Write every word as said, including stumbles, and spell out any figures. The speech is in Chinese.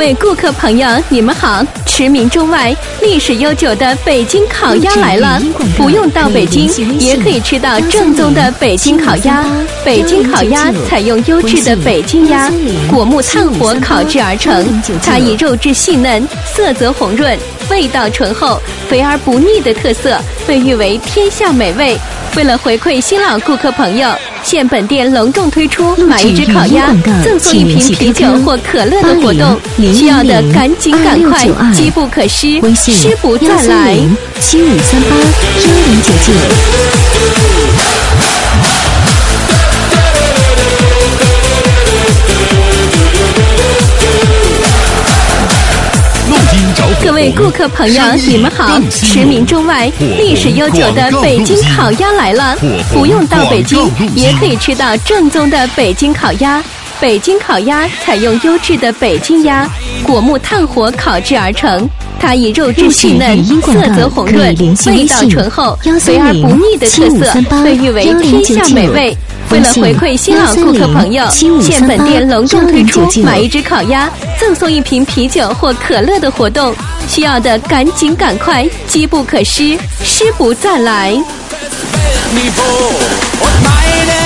位顾客朋友，你们好！驰名中外、历史悠久的北京烤鸭来了，不用到北京也可以吃到正宗的北京烤鸭。北京烤鸭采用优质的北京鸭，果木炭火烤制而成，它以肉质细嫩、色泽红润、味道醇厚、肥而不腻的特色，被誉为天下美味。为了回馈新老顾客朋友，现本店隆重推出买一只烤鸭赠送一瓶啤酒或可乐的活动，需要的赶紧赶快，机不可失，失不再来。 七五三八幺零九九。 各位顾客朋友，你们好！驰名中外、历史悠久的北京烤鸭来了，不用到北京也可以吃到正宗的北京烤鸭。北京烤鸭采用优质的北京鸭，果木炭火烤制而成，它以肉质细嫩、色泽红润、味道醇厚、肥而不腻的特色，被誉为天下美味。为了回馈新老顾客朋友，现本店隆重推出买一只烤鸭赠送一瓶啤酒或可乐的活动，需要的赶紧赶快，机不可失，失不再来。